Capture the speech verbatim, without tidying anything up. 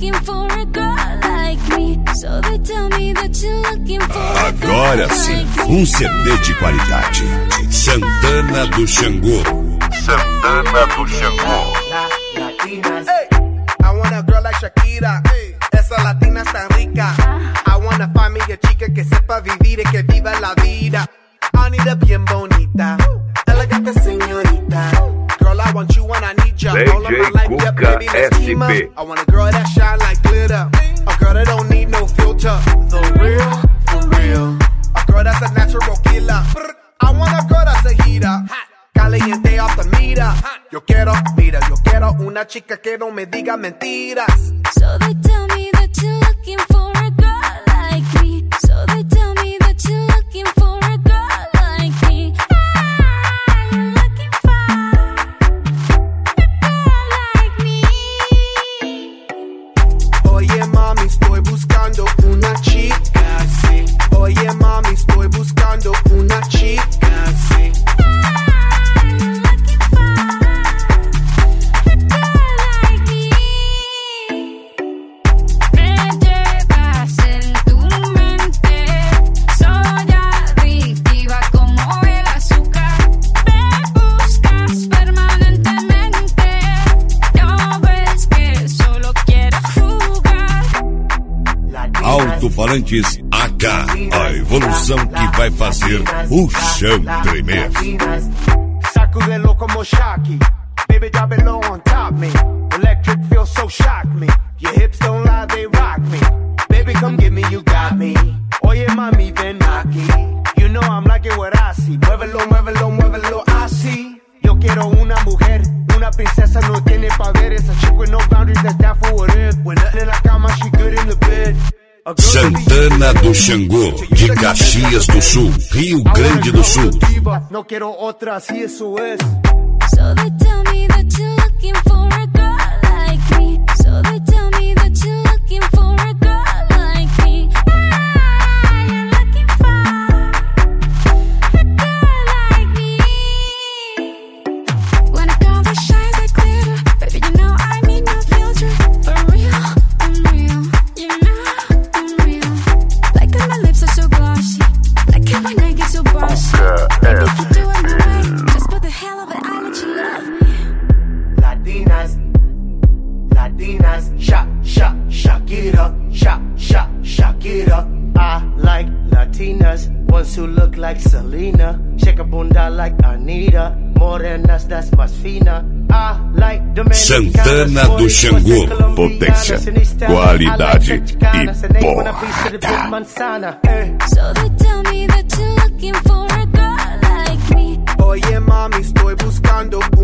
Agora sim, um C D de qualidade. Santana do Xangô. Santana do Xangô. Hey, I want a girl like Shakira. Hey, esa latina está rica. I wanna find me a chica que sepa vivir y que viva la vida. I need a bien bonita, elegante señorita. Girl, I want you when I need you. All of my life, yeah, baby, let's team up. I want a girl that shine like glitter. A girl that don't need no filter. The real, for real. A girl that's a natural killer. I want a girl that's a heater. Caliente off the meter. Yo quiero, mira, yo quiero una chica que no me diga mentiras. So they tell me that you're looking for a girl like me. So they tell me that you're looking for a girl like me. Ah, you're looking for a girl like me. Oye mami, estoy buscando una chica, sí. Oye mami, estoy buscando una chica, sí. Alto-falantes H, a evolução que vai fazer o chão tremer. Sacudelo como Shaki, baby drop it low on top me. Electric feel so shock me. Your hips don't lie, they rock me. Baby come get me, you got me. Oye mami ven aquí. You know I'm liking what I see. Muévelo, muévelo, muévelo así. Yo quiero una mujer, una princesa no tiene poderes. A chick with no boundaries, that's down for what it. When nothing in la cama, she good in the bed. Santana do Xangô, de Caxias do Sul, Rio Grande do Sul. No quiero otra, así eso es. So they tell me that you're looking for a girl like me. So they tell me that you're looking for a girl like me. Ah, you're looking for a girl like me. When a girl that shines like glitter, baby, you know I need no filter. For real, I'm real, you know. My lips are so glossy, like how my neck gets so bossy. Baby, keep doing the right, just for the hell of it, I let you love me. Latinas, Latinas, shak, shak, Shakira, shak, shak, Shakira. I like Latinas, ones who look like Selena, shake a bunda like Anita, morenas das más fina. I like Santana do Xangô, potência, qualidade e porrada. So they tell me that you're looking for a girl like me. Oye mami, estoy buscando